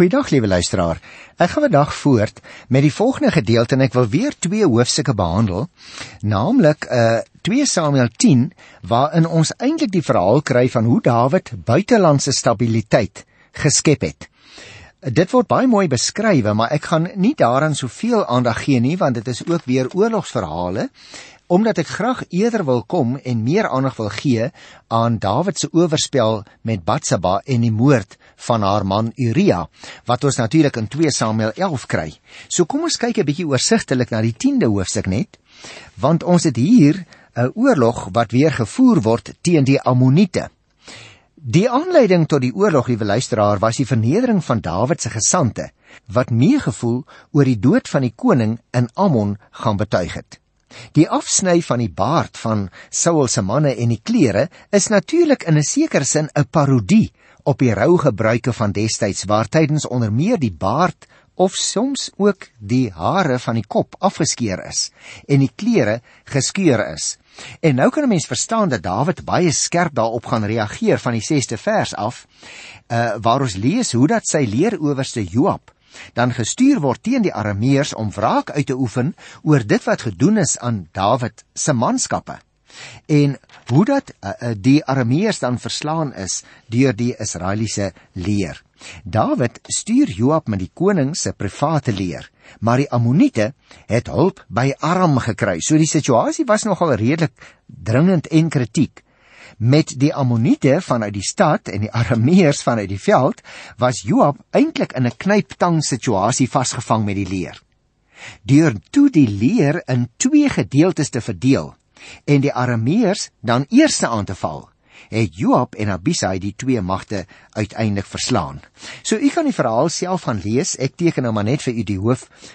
Goeiedag, liewe luisteraar. Ek gaan vandag voort met die volgende gedeelte en ek wil weer 2 hoofstukke behandel, naamlik 2 Samuel 10, waarin ons eintlik die verhaal kry van hoe Dawid buitelandse stabiliteit geskep het. Dit word baie mooi beskrywe, maar ek gaan nie daaraan soveel aandag gee nie, want dit is ook weer oorlogsverhale, omdat ek graag eerder wil kom en meer aandag wil gee aan Dawid se oorspel met Batseba en die moord van haar man Uria, wat ons natuurlik in 2 Samuel 11 kry. So kom ons kyk 'n bietjie oorsigtelik na die 10de hoofstuk net, want ons het hier 'n oorlog wat weer gevoer word teen die Ammoniete. Die aanleiding tot die oorlog, liewe luisteraar, was die vernedering van Dawid se gesante, wat meegevoel oor die dood van die koning in Ammon gaan betuig het. Die afsny van die baard van Saul se manne en die klere is natuurlik in 'n sekere sin 'n parodie op die rougebruike van destyds, waar tydens onder meer die baard of soms ook die hare van die kop afgeskeer is en die klere geskeur is. En nou kan 'n mens verstaan dat Dawid baie skerp daarop gaan reageer van die 6de vers af, waar ons lees hoe dat sy leerowerste Joab dan gestuur word teen die Arameërs om wraak uit te oefen oor dit wat gedoen is aan Dawid se manskappe. En hoe dat die Arameërs dan verslaan is deur die Israeliese leer. Dawid stuur Joab met die koning se private leer, maar die Ammoniete het hulp by Aram gekry. So die situasie was nogal redelik dringend en kritiek. Met die Ammoniete vanuit die stad en die Arameërs vanuit die veld, was Joab eintlik in 'n knyptang situasie vasgevang met die leer. Deur toe die leer in 2 gedeeltes te verdeel en die Arameërs dan eerste aan te val, het Joab en Abisai die 2 magte uiteindelik verslaan. So u kan die verhaal self gaan lees, ek teken nou maar net vir u die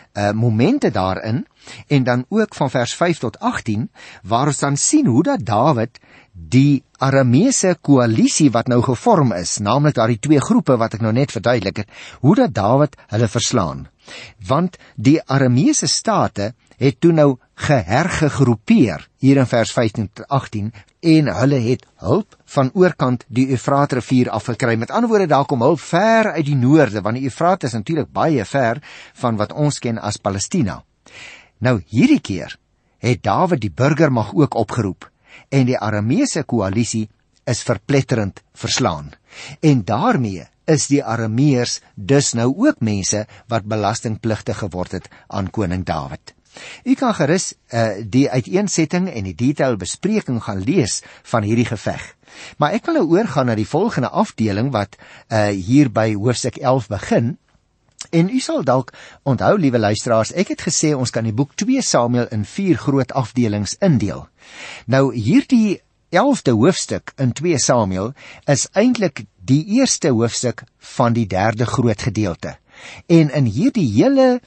momente daarin, en dan ook van vers 5 tot 18, waar ons dan sien hoe dat Dawid die Arameese koalisie wat nou gevorm is, naamlik daardie 2 groepe wat ek nou net verduidelik het, hoe dat Dawid hulle verslaan. Want die Arameese state het toe nou gehergegroepeer, hier in vers 15 tot 18, en hulle het hulp van oorkant die Eufraatrivier afgekry. Met ander woorde, daar kom hulp ver uit die noorde, want die Eufraat is natuurlik baie ver van wat ons ken as Palestina. Nou hierdie keer het Dawid die burgermag ook opgeroep, en die Arameese koalisie is verpletterend verslaan. En daarmee is die Arameërs dus nou ook mense wat belastingpligtig geword het aan koning Dawid. U kan gerus die uiteensetting en die detail bespreking gaan lees van hierdie geveg. Maar ek wil nou oorgaan na die volgende afdeling wat hier by hoofstuk 11 begin. En u sal dalk onthou, liewe luisteraars, ek het gesê ons kan die boek 2 Samuel in 4 groot afdelings indeel. Nou hierdie 11de hoofstuk in 2 Samuel is eintlik die eerste hoofstuk van die 3de groot gedeelte. En in hierdie hele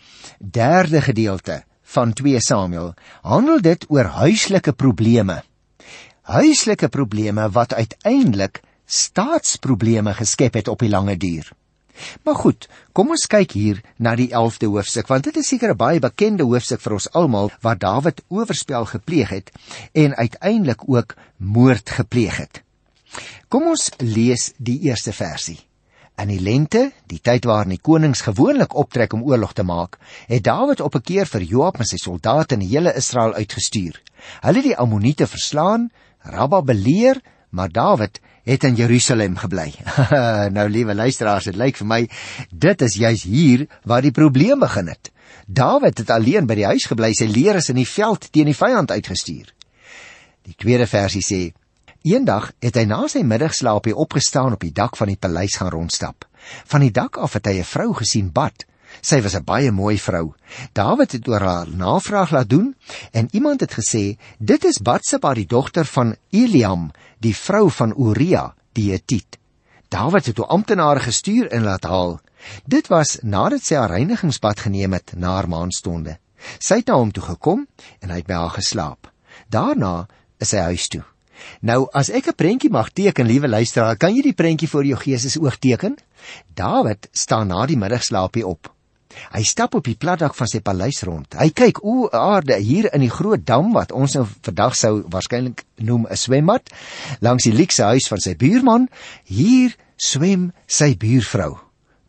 3de gedeelte van 2 Samuel handel dit oor huislike probleme. Huislike probleme wat uiteindelik staatsprobleme geskep het op die lange duur. Maar goed, kom ons kyk hier na die 11de hoofstuk, want dit is seker 'n baie bekende hoofstuk vir ons almal, waar Dawid oorspel gepleeg het en uiteindelik ook moord gepleeg het. Kom ons lees die eerste versie. In die lente, die tyd waarin die konings gewoonlik optrek om oorlog te maak, het Dawid op 'n keer vir Joab en sy soldate in die hele Israel uitgestuur. Hulle het die Ammoniete verslaan, Rabba beleer, maar Dawid het in Jerusalem gebly. Nou, liewe luisteraars, dit lyk vir my, dit is juis hier waar die probleem begin het. Dawid het alleen by die huis gebly, sy leer is in die veld teen die vyand uitgestuur. Die tweede versie sê, eendag het hy na sy middagslaapie opgestaan op die dak van die paleis gaan rondstap. Van die dak af het hy 'n vrou gesien bad. Sy was 'n baie mooi vrou. Dawid het oor haar navraag laat doen en iemand het gesê, dit is Batseba, die dogter van Eliam, die vrou van Uria, die Hetiet. Dawid het toe amptenare gestuur en laat haal. Dit was nadat sy haar reinigingsbad geneem het na haar maanstonde. Sy het na hom toe gekom en hy het by haar geslaap. Daarna is hy huis toe. Nou, as ek 'n prentjie mag teken, liewe luisteraar, kan jy die prentjie voor jou geestesoog teken? Dawid staan na die middagslaapie op. Hy stap op die platdak van sy paleis rond. Hy kyk, o aarde, hier in die groot dam, wat ons nou vandag sou waarskynlik noem 'n swembad, langs die luukse huis van sy buurman, hier swem sy buurvrou.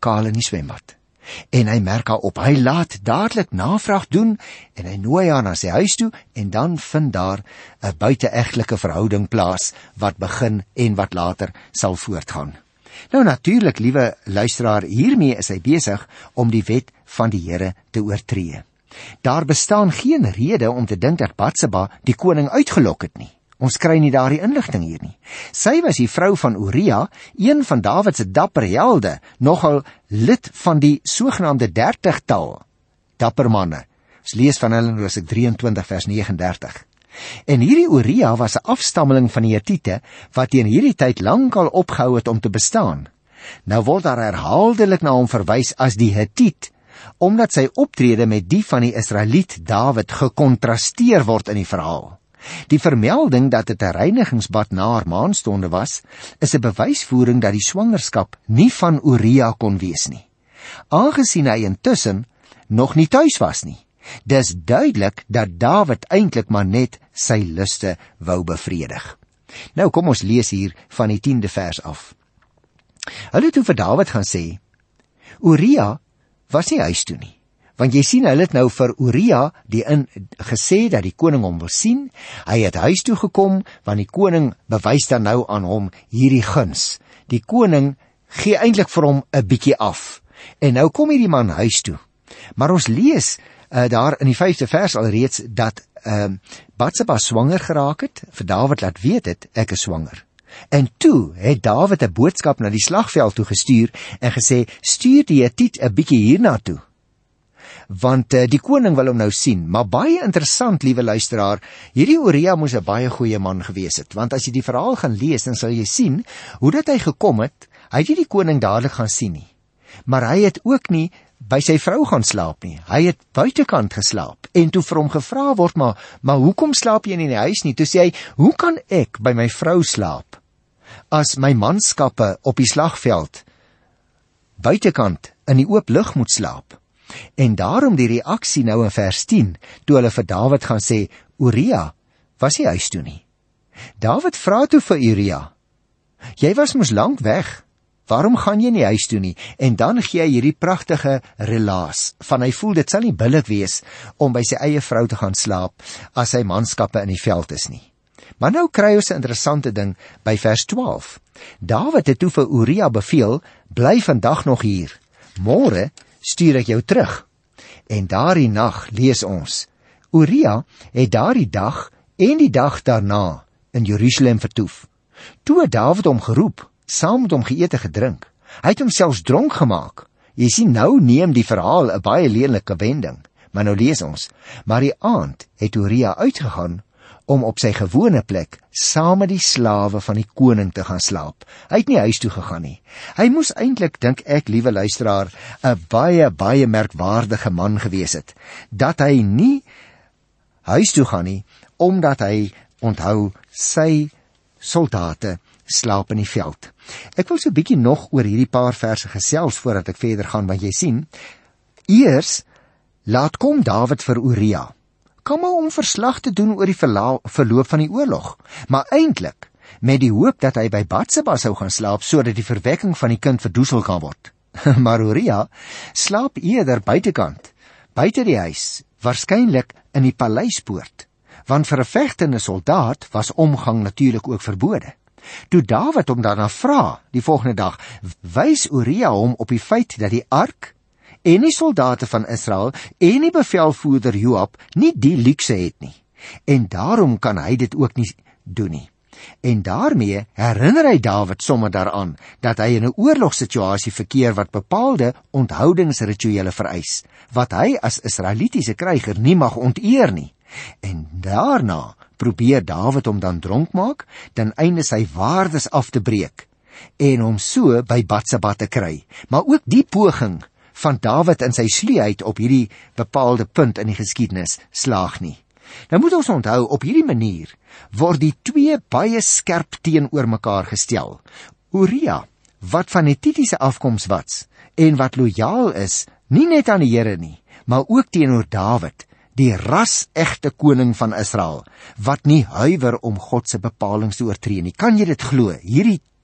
kaal in die swembad. En hy merk haar op, hy laat dadelik navraag doen en hy nooi haar na sy huis toe en dan vind daar 'n buiteegtelike verhouding plaas wat begin en wat later sal voortgaan. Nou natuurlik, liewe luisteraar, hiermee is hy besig om die wet van die Here te oortree. Daar bestaan geen rede om te dink dat Batseba die koning uitgelok het nie. Ons kry nie daardie inligting hier nie. Sy was die vrou van Uria, een van Dawid se dapper helde, nogal lid van die sogenaamde 30-tal dapper manne. Ons lees van hulle in Hosea 23 vers 39. En hierdie Uria was 'n afstammeling van die Hetiete wat teen hierdie tyd lankal opgehou het om te bestaan. Nou word daar herhaaldelik na hom verwys as die Hetiet, omdat sy optrede met die van die Israeliet Dawid gekontrasteer word in die verhaal. Die vermelding dat dit 'n reinigingsbad na haar maanstonde was, is 'n bewysvoering dat die swangerskap nie van Uria kon wees nie, aangesien hy intussen nog nie tuis was nie. Dis duidelik dat Dawid eintlik maar net sy luste wou bevredig. Nou kom ons lees hier van die 10de vers af. Hulle het toe vir Dawid gaan sê, Uria was nie huis toe nie. Want jy sien, hulle het nou vir Uria gesê dat die koning hom wil sien. Hy het huis toe gekom, want die koning bewys dan nou aan hom hierdie guns. Die koning gee eintlik vir hom 'n bietjie af. En nou kom hierdie man huis toe. Maar ons lees daar in die 5de vers alreeds dat Batseba swanger geraak het, vir Dawid laat weet het, ek is swanger. En toe het Dawid 'n boodskap na die slagveld toe gestuur en gesê, stuur die Hetiet 'n bietjie hierna toe. Want die koning wil hom nou sien. Maar baie interessant, liewe luisteraar, hierdie Uria moes 'n baie goeie man gewees het, want as jy die verhaal gaan lees, dan sal jy sien hoe dat hy gekom het. Hy het nie die koning dadelik gaan sien nie, maar hy het ook nie by sy vrou gaan slaap nie. Hy het buitekant geslaap. En toe vir hom gevra word, maar hoekom slaap jy nie in die huis nie? Toe sê hy, hoe kan ek by my vrou slaap as my manskappe op die slagveld buitekant in die oop lug moet slaap? En daarom die reaksie nou in vers 10, toe hulle vir Dawid gaan sê, Uria was nie huis toe nie. Dawid vra toe vir Uria, jy was mos lank weg, waarom gaan jy nie huis toe nie? En dan gee hy hierdie pragtige relaas, van hy voel dit sal nie billik wees om by sy eie vrou te gaan slaap, as sy manskappe in die veld is nie. Maar nou kry ons 'n interessante ding by vers 12. Dawid het toe vir Uria beveel, bly vandag nog hier, môre stuur ek jou terug. En daardie nag lees ons, Uria het daardie dag en die dag daarna in Jerusalem vertoef. Toe het Dawid hom geroep, saam met hom geëet en gedrink. Hy het hom selfs dronk gemaak. Jy sien, nou neem die verhaal 'n baie lelike wending. Maar nou lees ons, maar die aand het Uria uitgegaan om op sy gewone plek saam met die slawe van die koning te gaan slaap. Hy het nie huis toe gegaan nie. Hy moes eintlik, dink ek, liewe luisteraar, 'n baie merkwaardige man gewees het, dat hy nie huis toe gaan nie, omdat hy, onthou, sy soldate slaap in die veld. Ek wil so 'n bietjie nog oor hierdie paar verse gesels voordat ek verder gaan, want jy sien, eers laat kom Dawid vir Uria, kom maar om verslag te doen oor die verloop van die oorlog, maar eintlik met die hoop dat hy by Batseba sou gaan slaap, sodat die verwekking van die kind verdoesel kan word. Maar Uria slaap eerder buitekant, buite die huis, waarskynlik in die paleispoort, want vir 'n vegtende soldaat was omgang natuurlik ook verbode. Toe Dawid hom daarna vra, die volgende dag, wys Uria hom op die feit dat die ark en die soldate van Israel en die bevelvoerder Joab nie die luukse het nie. En daarom kan hy dit ook nie doen nie. En daarmee herinner hy Dawid sommer daaraan dat hy in 'n oorlogssituasie verkeer wat bepaalde onthoudingsrituele vereis, wat hy as Israelitiese kryger nie mag onteer nie. En daarna probeer Dawid hom dan dronk maak, ten einde sy waardes af te breek en hom so by Batseba te kry. Maar ook die poging van Dawid in sy sluwheid op hierdie bepaalde punt in die geskiedenis slaag nie. Nou moet ons onthou, op hierdie manier word die twee baie skerp teenoor mekaar gestel. Uria, wat van Hetitiese afkoms was en wat lojaal is, nie net aan die Here nie, maar ook teenoor Dawid, die ras-egte koning van Israel, wat nie huiwer om God se bepalinge te oortree nie. Kan jy dit glo? Hierdie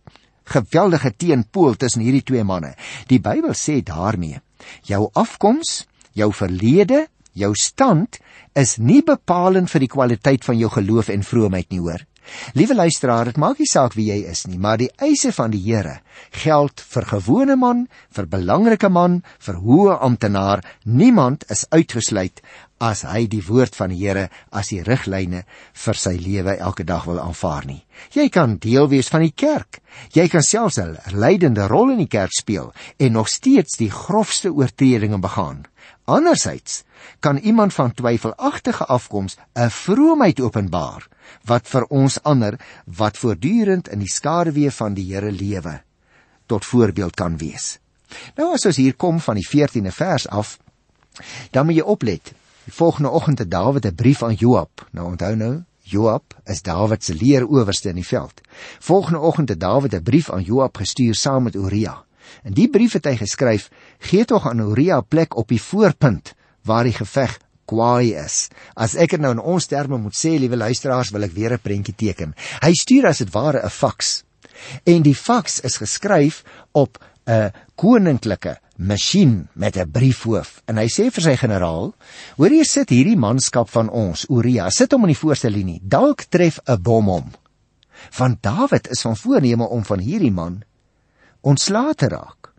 geweldige teenpool tussen hierdie twee manne. Die Bybel sê daarmee, jou afkoms, jou verlede, jou stand is nie bepalend vir die kwaliteit van jou geloof en vroomheid nie, hoor. Liewe luisteraar, dit maak nie saak wie jy is nie, maar die eise van die Here geld vir gewone man, vir belangrike man, vir hoë amptenaar. Niemand is uitgesluit as hy die woord van die Here as die riglyne vir sy lewe elke dag wil aanvaar nie. Jy kan deel wees van die kerk. Jy kan selfs 'n leidende rol in die kerk speel en nog steeds die grofste oortredinge begaan. Anderzijds kan iemand van twyfelagtige afkoms 'n vroomheid openbaar wat vir ons ander wat voortdurend in die skaduwee van die Here lewe tot voorbeeld kan wees. Nou as ons hier kom van die 14de vers af, dan moet jy oplet. Die volgende oggend het Dawid 'n brief aan Joab. Nou onthou nou, Joab is Dawid se leerowerste in die veld. Volgende oggend het Dawid 'n brief aan Joab gestuur saam met Uria. In die brief het hy geskryf, gee tog aan Uria 'n plek op die voorpunt waar die geveg kwaai is. As ek het nou in ons terme moet sê, liewe luisteraars, wil ek weer 'n prentjie teken. Hy stuur as dit ware 'n faks. En die faks is geskryf op 'n koninklike masjien met 'n briefhoof. En hy sê vir sy generaal, hoor hier sit hierdie manskap van ons, Uria, sit hom in die voorste linie, dalk tref 'n bom hom. Want Dawid is van voorneme om van hierdie man ontslae te raak.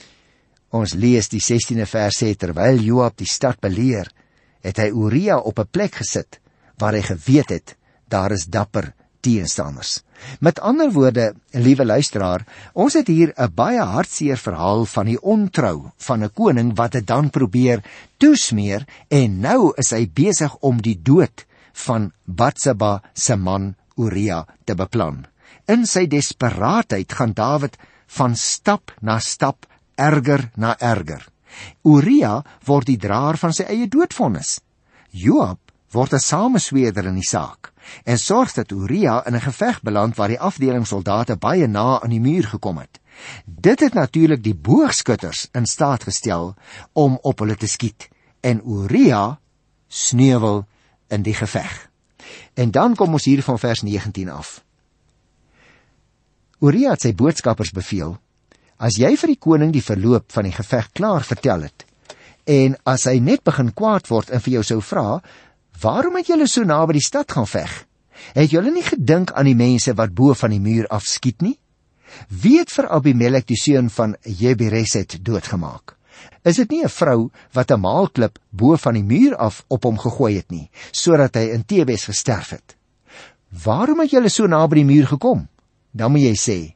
Ons lees die 16de vers sê, terwyl Joab die stad beleer, het hy Uria op 'n plek gesit, waar hy geweet het, daar is dapper teenstanders. Met ander woorde, liewe luisteraar, ons het hier 'n baie hartseer verhaal van die ontrou van 'n koning wat dit dan probeer toesmeer, en nou is hy besig om die dood van Batseba se man Uria te beplan. In sy desperaatheid gaan Dawid van stap na stap, erger na erger. Uria word die draer van sy eie doodvonnis. Joab word 'n samesweerder in die saak en sorg dat Uria in 'n geveg beland waar die afdeling soldate baie na aan die muur gekom het. Dit het natuurlik die boogskutters in staat gestel om op hulle te skiet en Uria sneuwel in die geveg. En dan kom ons hier van vers 19 af. Uria het sy boodskappers beveel, as jy vir die koning die verloop van die geveg klaar vertel het, en as hy net begin kwaad word en vir jou sou vra, waarom het julle so naby die stad gaan veg? Het julle nie gedink aan die mense wat bo van die muur afskiet nie? Wie het vir Abimelek die seun van Jebereset doodgemaak? Is dit nie 'n vrou wat 'n maalklip bo van die muur af op hom gegooi het nie, sodat hy in Tebes gesterf het? Waarom het julle so naby die muur gekom? Dan moet jy sê,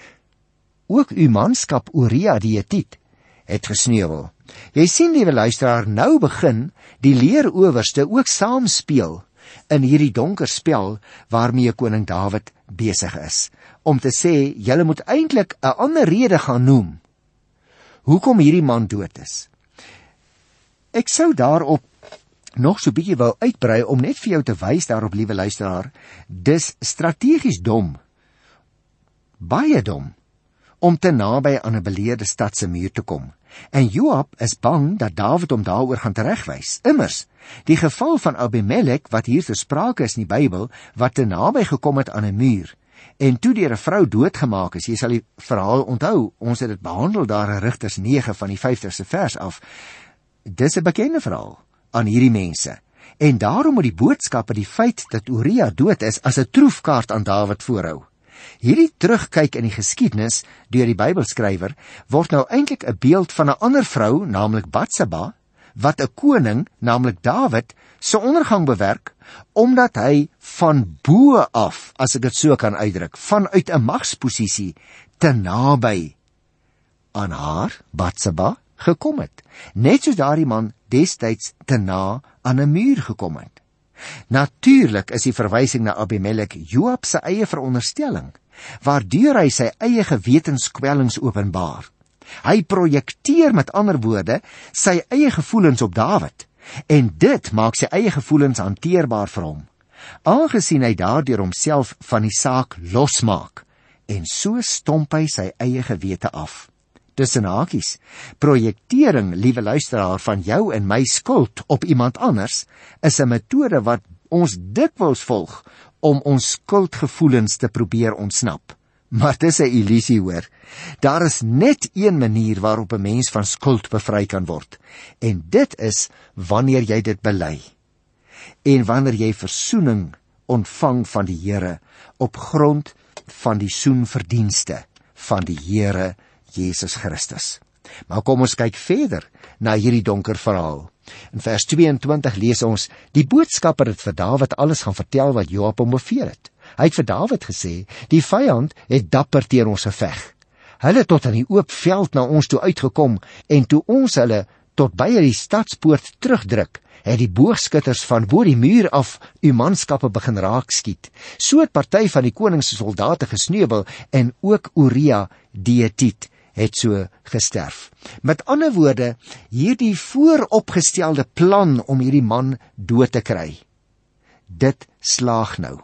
ook uw manskap Uria die Hetiet het gesneuwel. Jy sien, liewe luisteraar, nou begin die leerowerste ook saamspeel in hierdie donker spel waarmee koning Dawid besig is, om te sê, julle moet eintlik 'n ander rede gaan noem hoekom hierdie man dood is. Ek sou daarop nog so bietjie wou uitbrei om net vir jou te wys daarop, liewe luisteraar, dis strategies dom, baie dom, om te naby aan 'n beleerde stad se muur te kom. En Joab is bang dat Dawid hom daaroor gaan teregwys. Immers, die geval van Abimelek, wat hier ter sprake is in die Bybel, wat te naby gekom het aan 'n muur, en toe deur 'n vrou doodgemaak is, jy sal die verhaal onthou, ons het dit behandel daar in Rigters 9 van die 50ste vers af, dis 'n bekende verhaal aan hierdie mense, en daarom moet die boodskappe die feit dat Uria dood is as 'n troefkaart aan Dawid voorhou. Hierdie terugkyk in die geskiedenis deur die Bybelskrywer word nou eintlik 'n beeld van 'n ander vrou, naamlik Batseba, wat 'n koning, naamlik Dawid, se ondergang bewerk, omdat hy van bo af, as ek dit so kan uitdruk, vanuit 'n magsposisie te naby aan haar, Batseba, gekom het. Net soos daardie man destyds te na aan 'n muur gekom het. Natuurlik is die verwysing na Abimelek Joab se eie veronderstelling, waardeur hy sy eie gewetenskwellings openbaar. Hy projekteer met ander woorde sy eie gevoelens op Dawid, en dit maak sy eie gevoelens hanteerbaar vir hom, aangesien hy daardeur homself van die saak losmaak, en so stomp hy sy eie gewete af. Tussen hakies, projektering, liewe luisteraar, van jou en my skuld op iemand anders, is 'n metode wat ons dikwels volg om ons skuldgevoelens te probeer ontsnap. Maar dis 'n illusie hoor. Daar is net een manier waarop 'n mens van skuld bevry kan word. En dit is wanneer jy dit bely. En wanneer jy versoening ontvang van die Here op grond van die soenverdienste van die Here Jesus Christus. Maar kom ons kyk verder na hierdie donker verhaal. In vers 22 lees ons, die boodskapper het vir Dawid alles gaan vertel wat Joab hom beveel het. Hy het vir Dawid gesê, die vyand het dapper teen ons geveg. Hulle het tot in die oop veld na ons toe uitgekom, en toe ons hulle tot by die stadspoort terugdruk, het die boogskutters van bo die muur af uw manskappe begin raak skiet. So het party van die koning se soldate gesneuwel, en ook Uria die Hetiet het so gesterf. Met ander woorde, hierdie vooropgestelde plan om hierdie man dood te kry, dit slaag nou.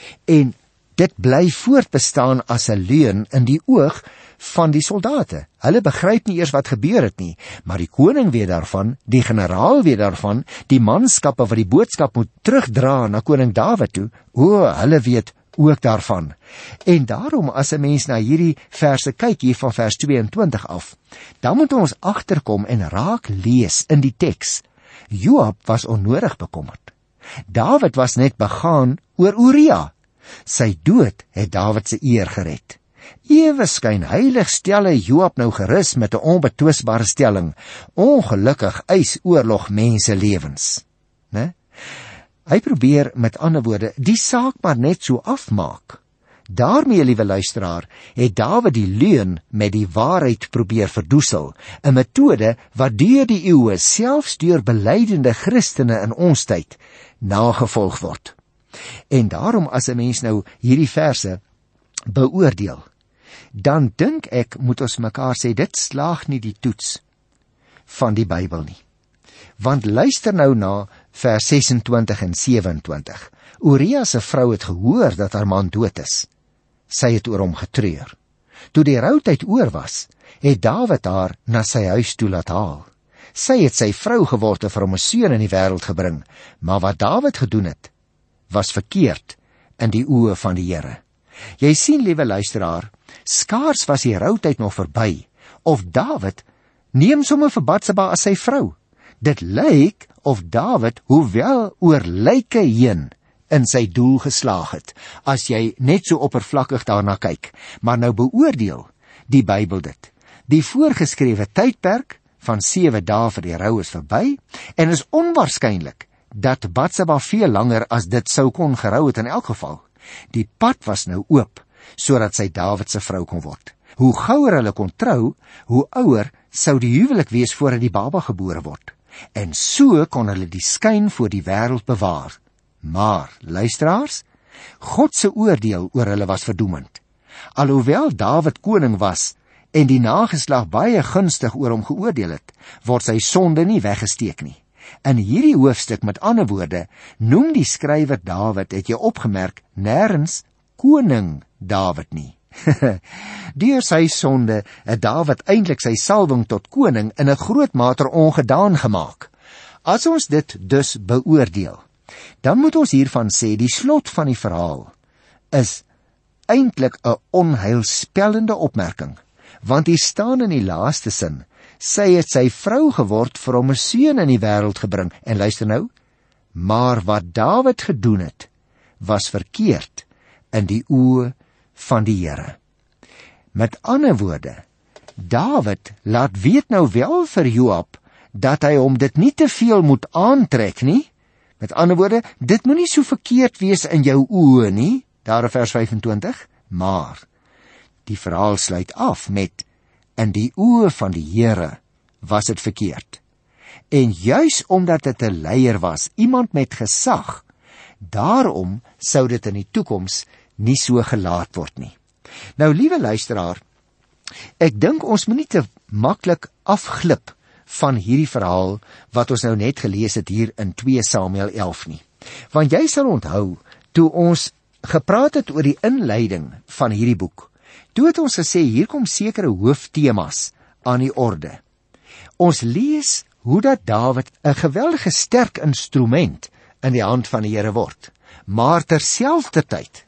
En dit bly voortbestaan as 'n leuen in die oog van die soldate. Hulle begryp nie eers wat gebeur het nie, maar die koning weet daarvan, die generaal weet daarvan, die manskappe wat die boodskap moet terugdra na koning Dawid toe, hulle weet ook daarvan. En daarom as 'n mens na hierdie verse kyk hier van vers 22 af, dan moet ons agterkom en raak lees in die teks. Joab was onnodig bekommerd. Dawid was net begaan oor Uria. Sy dood het Dawid se eer gered. Ewe skynheilig stel hy Joab nou gerus met 'n onbetwisbare stelling. Ongelukkig eis oorlog mense lewens. Né? Hy probeer met ander woorde die saak maar net so afmaak. Daarmee, liewe luisteraar, het Dawid die leuen met die waarheid probeer verdoesel, 'n metode wat deur die eeue, selfs deur belydende Christene in ons tyd, nagevolg word. En daarom as 'n mens nou hierdie verse beoordeel, dan dink ek moet ons mekaar sê, dit slaag nie die toets van die Bybel nie. Want luister nou na vers 26 en 27. Uria se vrou het gehoor dat haar man dood is. Sy het oor hom getreur. Toe die routyd oor was, het Dawid haar na sy huis toe laat haal. Sy het sy vrou geword en vir hom 'n seun in die wêreld gebring, maar wat Dawid gedoen het, was verkeerd in die oë van die Here. Jy sien, liewe luisteraar, skaars was die routyd nog verby, of Dawid neem sommer vir Batseba as sy vrou. Dit lyk of Dawid, hoewel oor lyke heen, in sy doel geslaag het, as jy net so oppervlakkig daarna kyk. Maar nou beoordeel die Bybel dit. Die voorgeskrewe tydperk van 7 dae vir die rou is verby, en is onwaarskynlik dat Batseba veel langer as dit sou kon gerou het in elk geval. Die pad was nou oop, sodat sy Dawid se vrou kon word. Hoe gouer hulle kon trou, hoe ouer sou die huwelik wees voordat die baba gebore word. En so kon hulle die skyn voor die wêreld bewaar. Maar, luisteraars, God se oordeel oor hulle was verdoemend. Alhoewel Dawid koning was en die nageslag baie gunstig oor hom geoordeel het, word sy sonde nie weggesteek nie. In hierdie hoofstuk, met ander woorde, noem die skrywer Dawid, het jy opgemerk, nêrens koning Dawid nie. Deur sy sonde het Dawid eintlik sy salwing tot koning in 'n groot mate ongedaan gemaak. As ons dit dus beoordeel, dan moet ons hiervan sê, die slot van die verhaal is eintlik 'n onheilspellende opmerking, want hier staan in die laaste sin, sy het sy vrou geword vir hom 'n seun in die wêreld gebring, en luister nou, maar wat Dawid gedoen het, was verkeerd in die oë van die Here. Met ander woorde, Dawid laat weet nou wel vir Joab, dat hy hom dit nie te veel moet aantrek nie. Met ander woorde, dit moet nie so verkeerd wees in jou oë nie, daar in vers 25, maar die verhaal sluit af met, in die oë van die Here was dit verkeerd. En juis omdat dit 'n leier was, iemand met gesag, daarom sou dit in die toekoms nie so gelaat word nie. Nou, liewe luisteraar, ek dink ons moet nie te maklik afglip van hierdie verhaal wat ons nou net gelees het hier in 2 Samuel 11 nie. Want jy sal onthou, toe ons gepraat het oor die inleiding van hierdie boek, toe het ons gesê, hier kom sekere hooftemas aan die orde. Ons lees hoe dat Dawid 'n geweldige sterk instrument in die hand van die Here word, maar terselfdertyd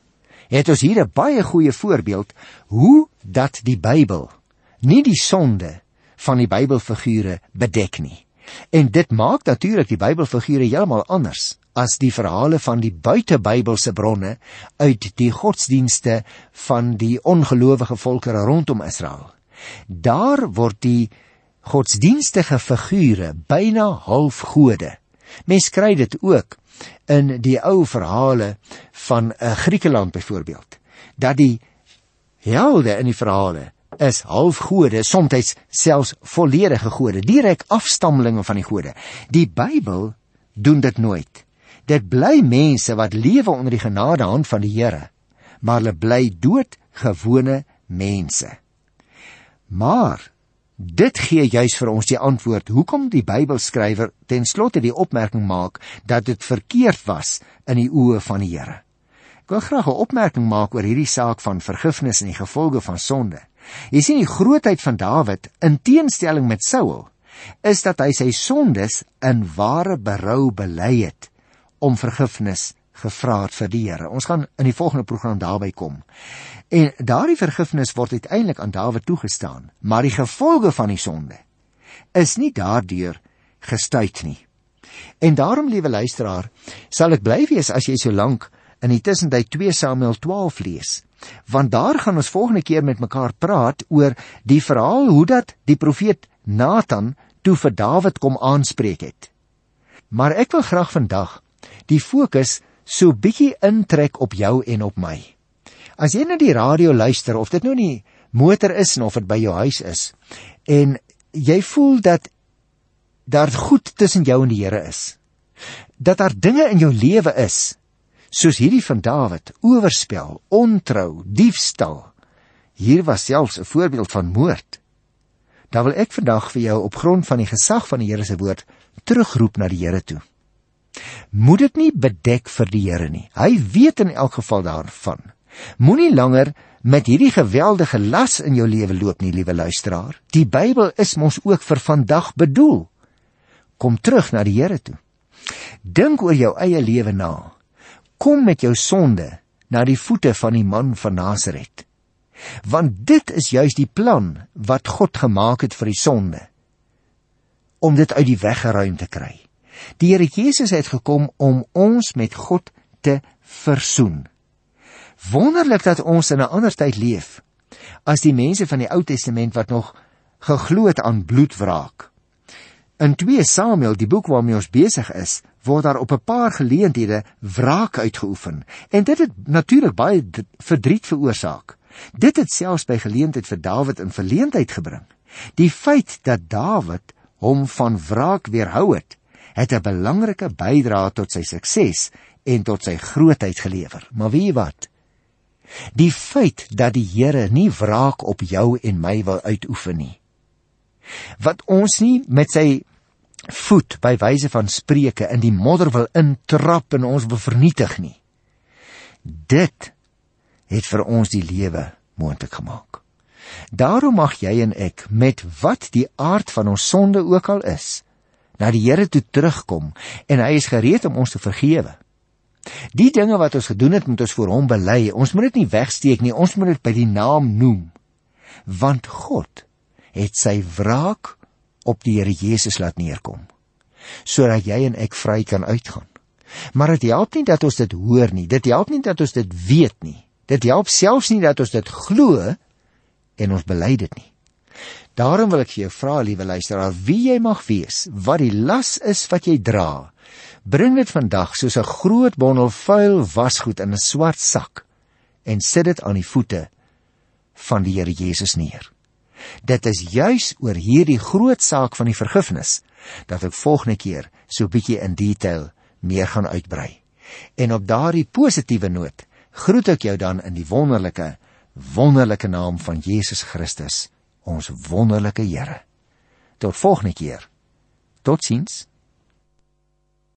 het ons hier 'n baie goeie voorbeeld hoe dat die Bybel nie die sonde van die Bybelfigure bedek nie. En dit maak natuurlik die Bybelfigure heeltemal anders as die verhale van die buitebybelse bronne uit die godsdienste van die ongelowige volkere rondom Israel. Daar word die godsdienstige figure byna half gode. Mens kry dit ook in die ou verhale van Griekeland byvoorbeeld, dat die helde in die verhale is half gode, soms selfs volledige gode, direk afstammelinge van die gode. Die Bybel doen dit nooit. Dit bly mense wat lewe onder die genadehand van die Here, maar hulle bly doodgewone mense. Maar dit gee juis vir ons die antwoord hoekom die Bybelskrywer ten slotte die opmerking maak dat dit verkeerd was in die oë van die Here. Ek wil graag 'n opmerking maak oor hierdie saak van vergifnis en die gevolge van sonde. Jy sien, die grootheid van Dawid, in teenstelling met Saul, is dat hy sy sondes in ware berou bely het, om vergifnis gevra het vir die Here. Ons gaan in die volgende program daarby kom. En daardie vergifnis word uiteindelik aan Dawid toegestaan, maar die gevolge van die sonde is nie daardeur gestuit nie. En daarom, liewe luisteraar, sal ek bly wees as jy so lank in die tussentyd 2 Samuel 12 lees, want daar gaan ons volgende keer met mekaar praat oor die verhaal hoe dat die profeet Nathan toe vir Dawid kom aanspreek het. Maar ek wil graag vandag die fokus so bietjie intrek op jou en op my. As jy na die radio luister, of dit nou nie motor is en of dit by jou huis is, en jy voel dat daar goed tussen jou en die Here is, dat daar dinge in jou lewe is, soos hierdie van Dawid, oorspel, ontrou, diefstal, hier was selfs 'n voorbeeld van moord, dan wil ek vandag vir jou op grond van die gesag van die Here se woord terugroep na die Here toe. Moet dit nie bedek vir die Here nie. Hy weet in elk geval daarvan. Moenie langer met hierdie geweldige las in jou lewe loop nie, liewe luisteraar. Die Bybel is mos ook vir vandag bedoel. Kom terug na die Here toe. Dink oor jou eie lewe na. Kom met jou sonde na die voete van die man van Nasaret. Want dit is juis die plan wat God gemaak het vir die sonde, om dit uit die weg geruim te kry. Die Here Jesus het gekom om ons met God te versoen. Wonderlik dat ons in 'n ander tyd leef, as die mense van die Ou Testament wat nog geglo het aan bloedwraak. In 2 Samuel, die boek waarmee ons besig is, word daar op 'n paar geleenthede wraak uitgeoefen. En dit het natuurlik baie verdriet veroorsaak. Dit het selfs by geleentheid vir Dawid in verleentheid gebring. Die feit dat Dawid hom van wraak weerhou het 'n belangrike bydrae tot sy sukses en tot sy grootheid gelewer. Maar weet jy wat? Die feit dat die Here nie wraak op jou en my wil uitoefen nie, wat ons nie met sy voet by wyse van Spreuke in die modder wil intrap en ons wil vernietig nie, dit het vir ons die lewe moontlik gemaak. Daarom mag jy en ek, met wat die aard van ons sonde ook al is, na die Here toe terugkom, en hy is gereed om ons te vergewe. Die dinge wat ons gedoen het, moet ons voor hom bely. Ons moet dit nie wegsteek nie, ons moet dit by die naam noem. Want God het sy wraak op die Here Jesus laat neerkom, sodat jy en ek vry kan uitgaan. Maar dit help nie dat ons dit hoor nie, dit help nie dat ons dit weet nie, dit help selfs nie dat ons dit glo en ons bely dit nie. Daarom wil ek vir jou vra, liewe luisteraar, wie jy mag wees, wat die las is wat jy dra, bring dit vandag soos 'n groot bondel vuil wasgoed in 'n swart sak en sit dit aan die voete van die Here Jesus neer. Dit is juis oor hierdie groot saak van die vergifnis dat ek volgende keer so bietjie in detail meer gaan uitbrei. En op daardie positiewe noot groet ek jou dan in die wonderlike naam van Jesus Christus, ons wonderlike Here. Tot volgende keer. Totsiens.